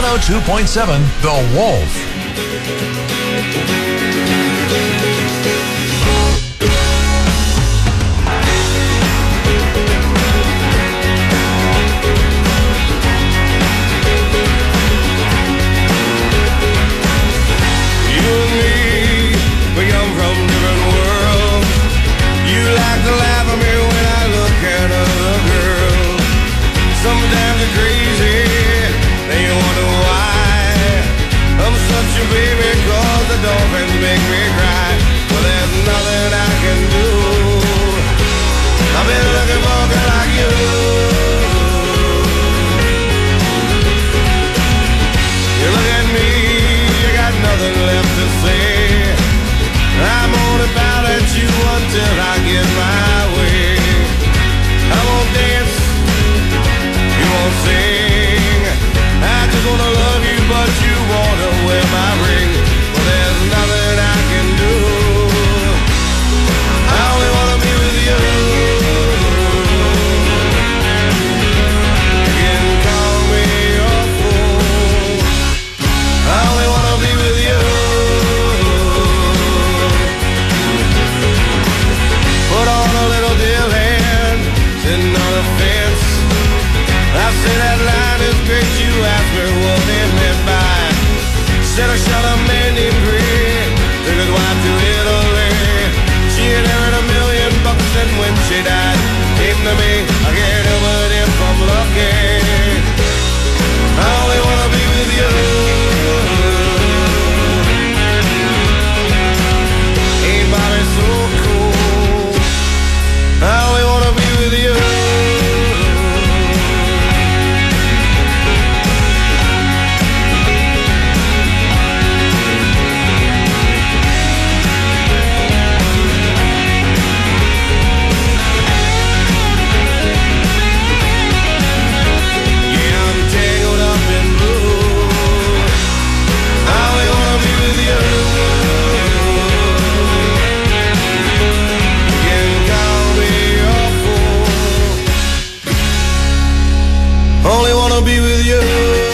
102.7 The Wolf. Dolphins make me cry. Well, there's nothing I can do. I've been looking for a girl like you. You look at me, you got nothing left to say. I'm only bound at you until I get my way. I won't dance, you won't sing. I just wanna love you, but you wanna wear my ring. There's nothing I can do. I only wanna be with you. You can call me a fool. I only wanna be with you. Put on a little deal hand, sitting on a fence. I say that line is great. You asked me what it meant by. Said I shot a man named Green, took his wife to Italy. She had earned $1 million, and when she died, came to me. I can't help but if I'm lucky. I only wanna be with you. Ain't Bobby so cool? I only wanna be with you. Only wanna be with you.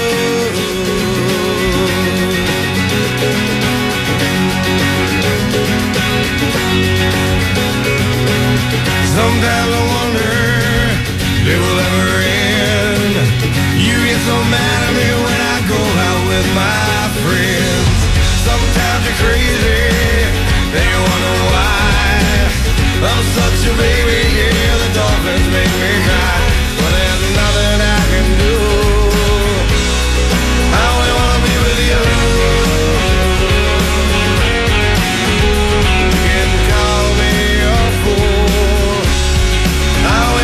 Sometimes I wonder if it will ever end. You get so mad at me when I go out with my friends. Sometimes you're crazy, and you wonder why. I'm such a baby, yeah, the dolphins make me cry. But there's nothing I can do. I only wanna be with you. You can call me a fool. I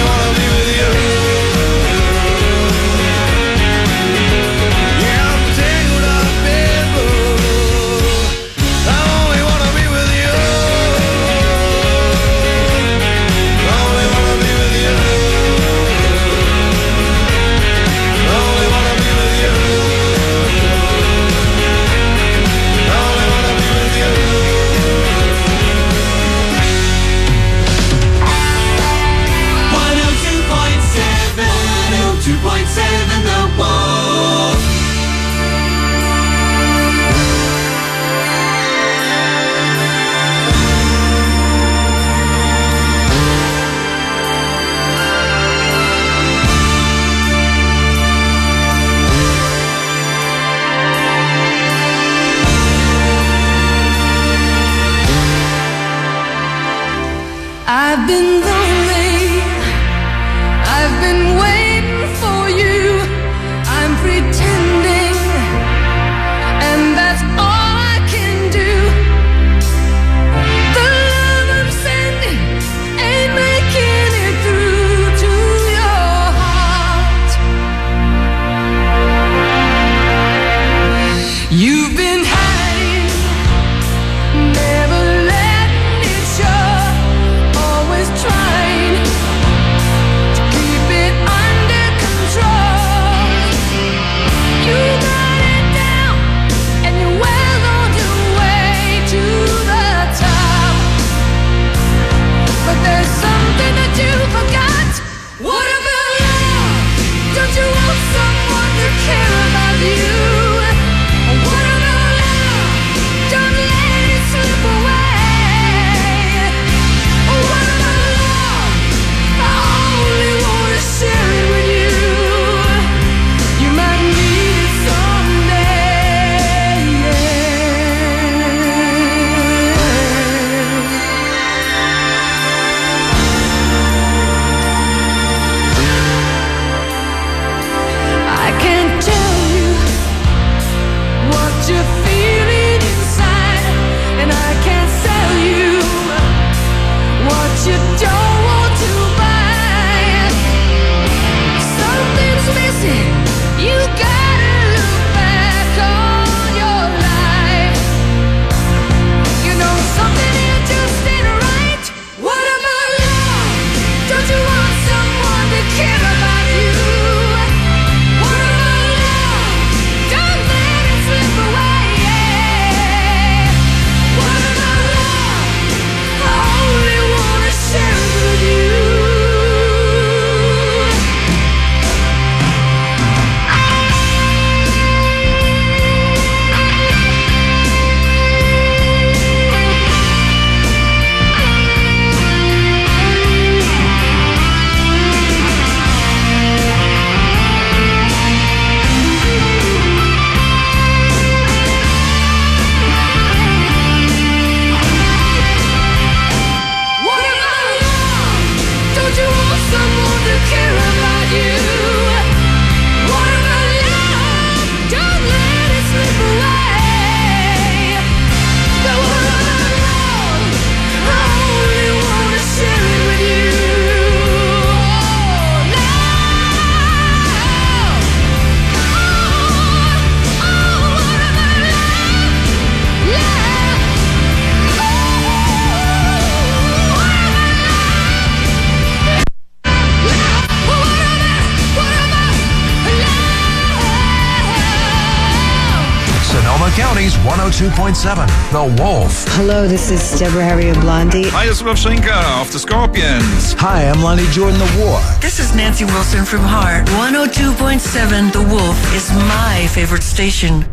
Philly's 102.7, The Wolf. Hello, this is Deborah Harry of Blondie. Hi, this is Rob Schenker of the Scorpions. Hi, I'm Lonnie Jordan, The War. This is Nancy Wilson from Heart. 102.7, The Wolf is my favorite station.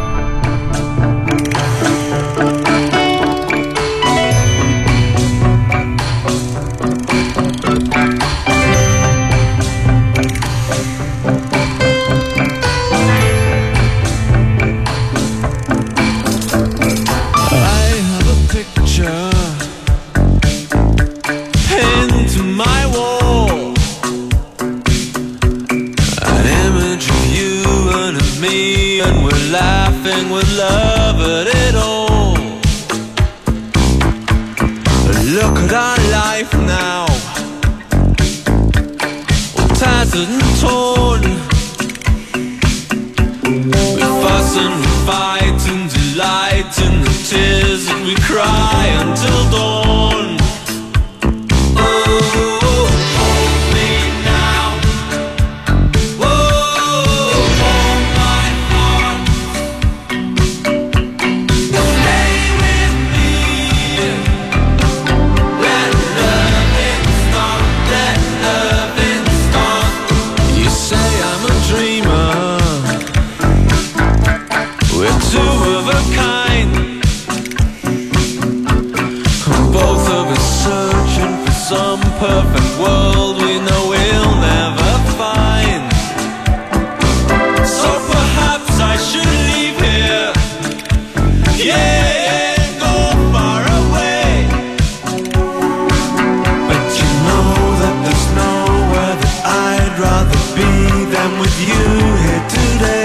With love at it all. Look at our life now, all tattered and torn. We fuss and we fight and delight in the tears that we cry until dawn. Perfect world we know we'll never find. So perhaps I should leave here, yeah, go far away. But you know that there's nowhere that I'd rather be than with you here today.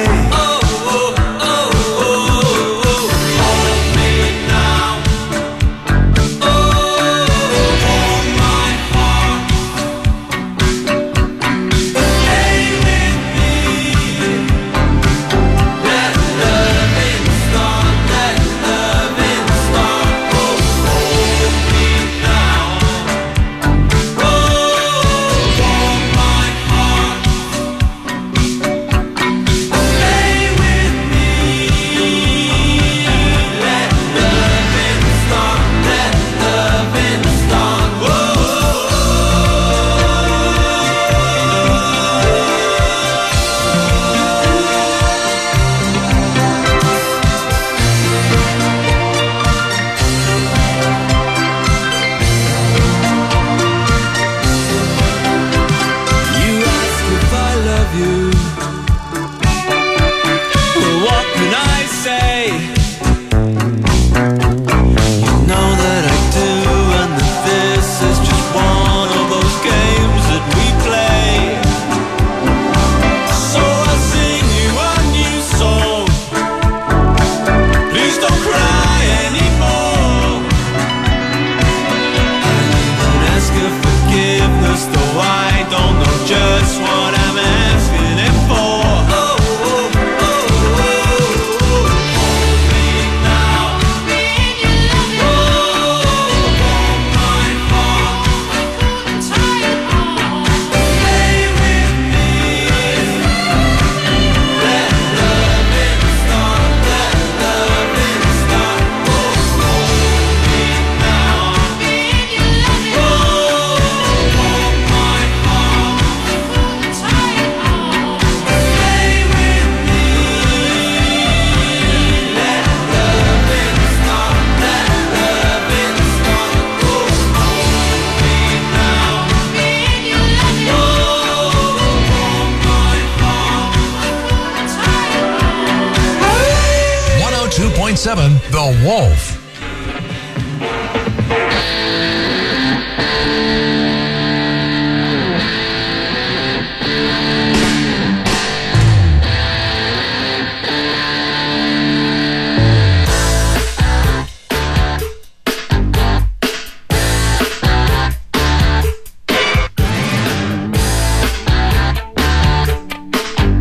The Wolf.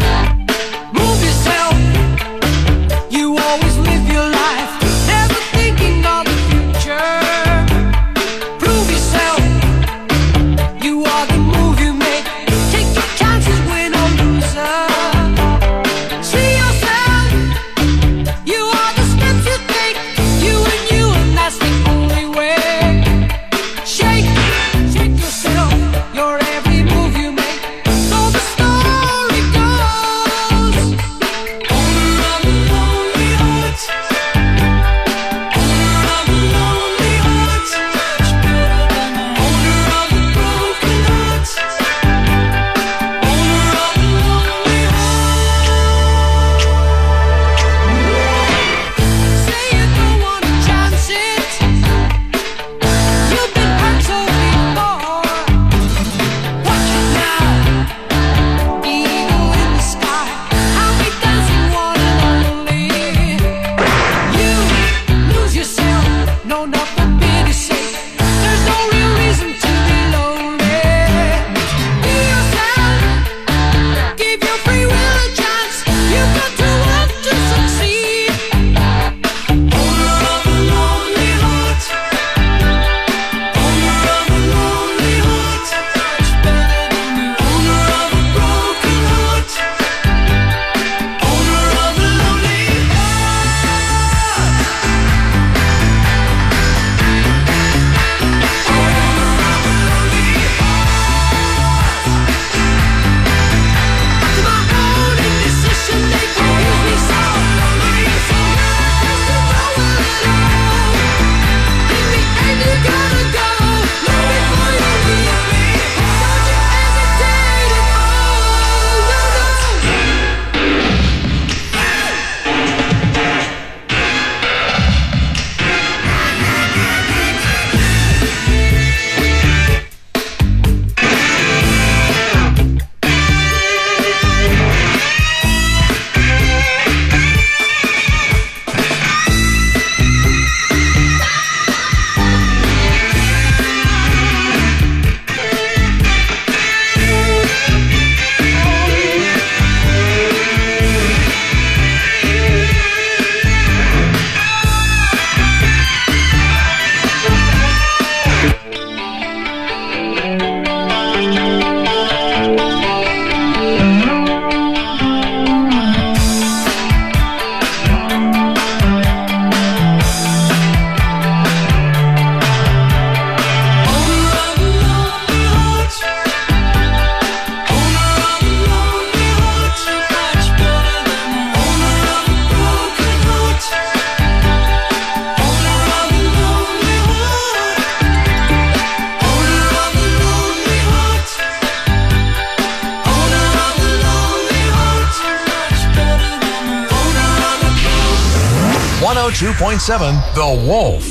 Move yourself, you always live your life, never think 102.7 The Wolf.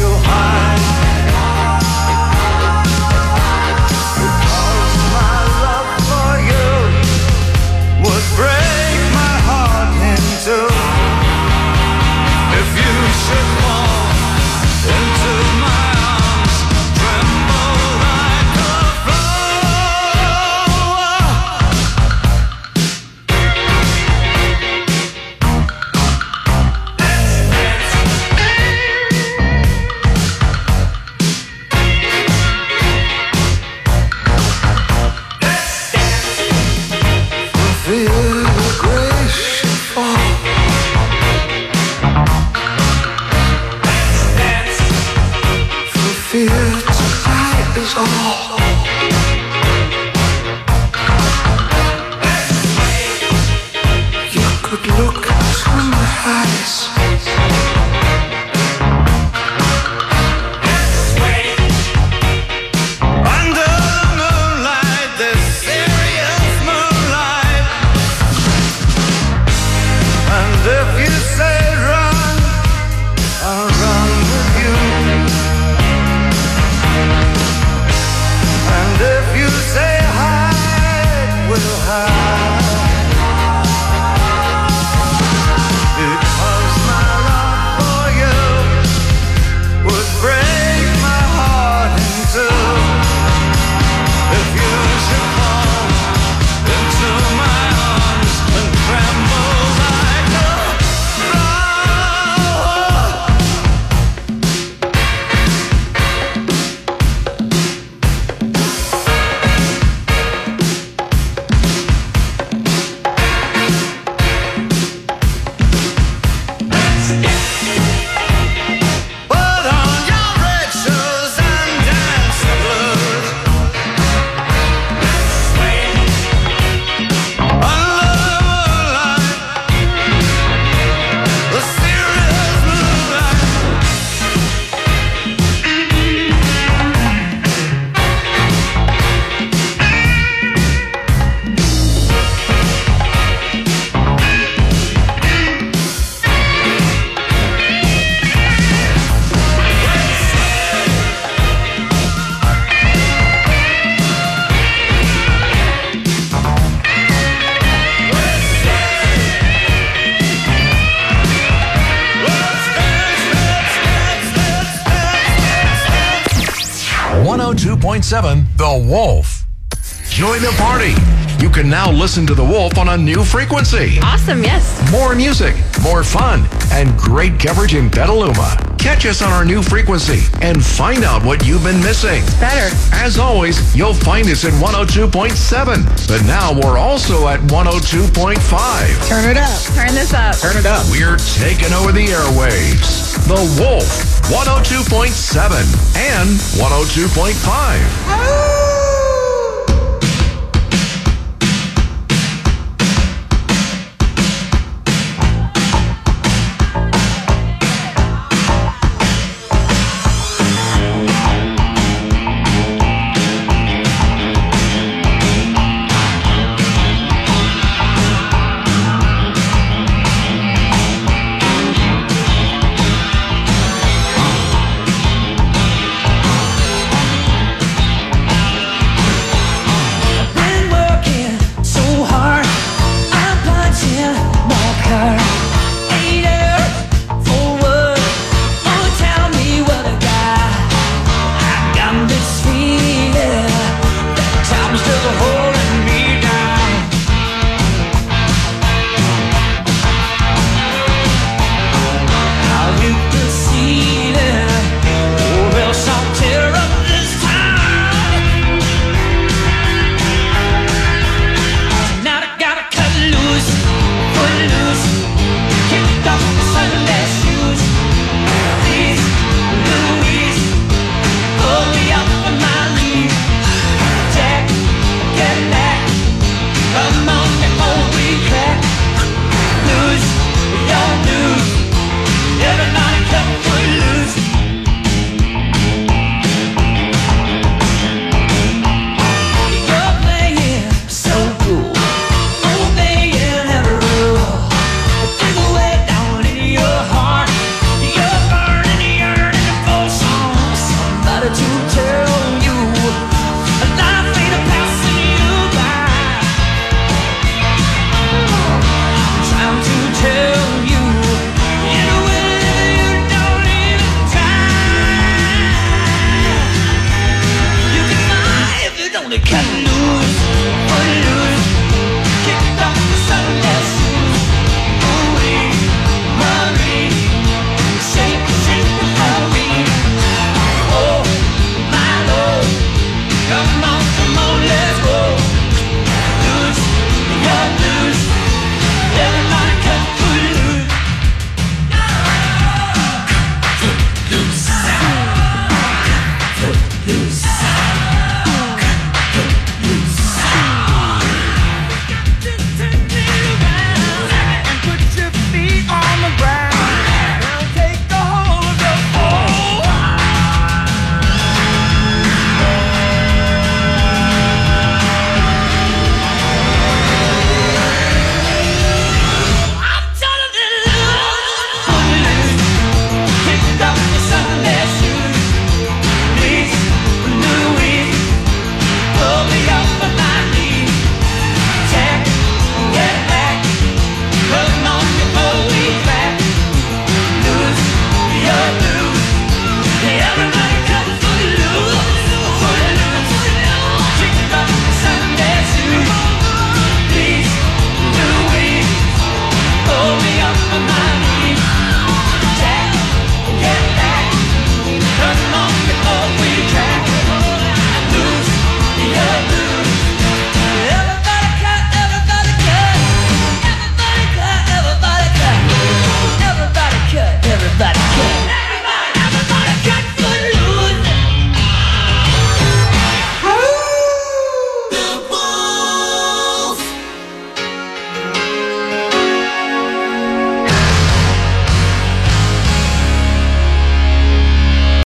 My love soul. You could look through my eyes. Under the moonlight, this serious moonlight. And if you say run, I'll run with you. And if you say hide, we'll hide. Because my love for you would break my heart in two. If you should fall into my arms and tremble like a put on your red shoes and dance the blues. Under the moonlight, the serious moonlight. Dance. 102.7 The Wolf. Join the party. You can now listen to The Wolf on a new frequency. Awesome, yes. More music, more fun, and great coverage in Petaluma. Catch us on our new frequency and find out what you've been missing. Better. As always, you'll find us at 102.7, but now we're also at 102.5. Turn it up. Turn this up. Turn it up. We're taking over the airwaves. The Wolf, 102.7 and 102.5.